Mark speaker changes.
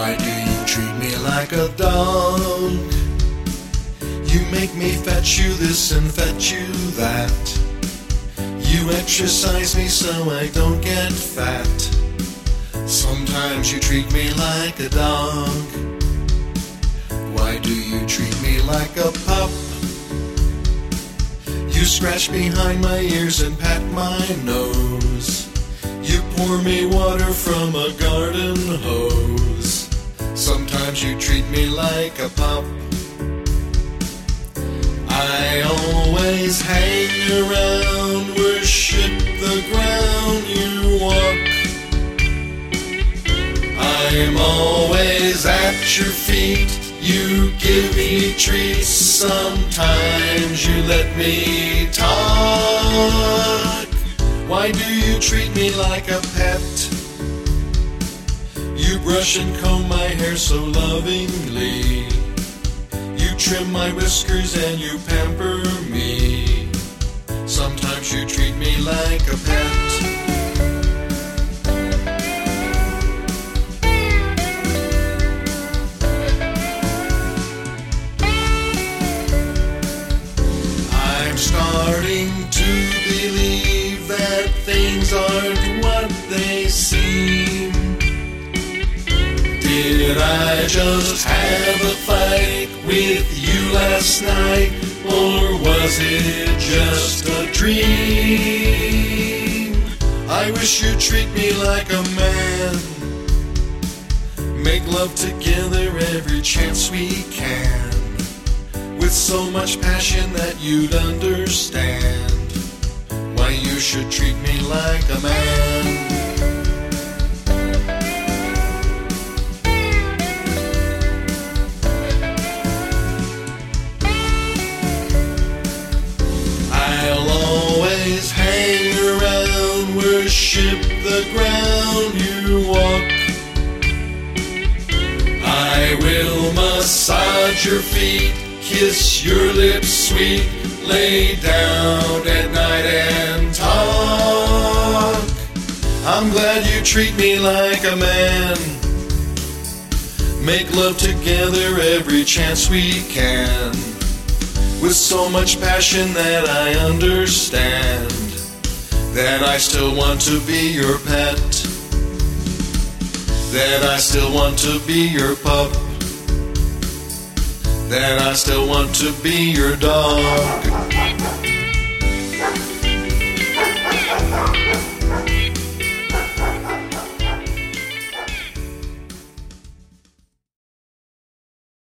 Speaker 1: Why do you treat me like a dog? You make me fetch you this and fetch you that. You exercise me so I don't get fat. Sometimes you treat me like a dog. Why do you treat me like a pup? You scratch behind my ears and pat my nose. You pour me water from a garden hose. Sometimes you treat me like a pup. I always hang around, worship the ground you walk. I'm always at your feet, you give me treats. Sometimes you let me talk. Why do you treat me like a pet? You brush and comb my hair so lovingly. You trim my whiskers and you pamper me. Sometimes you treat me like a pet. I'm starting to believe that things aren't what they seem. Did I just have a fight with you last night, or was it just a dream? I wish you'd treat me like a man. Make love together every chance we can, with so much passion that you'd understand why you should treat me like a man. I'll always hang around, worship the ground you walk. I will massage your feet, kiss your lips sweet, lay down at night and talk. I'm glad you treat me like a man. Make love together every chance we can, with so much passion that I understand that I still want to be your pet, that I still want to be your pup, that I still want to be your dog.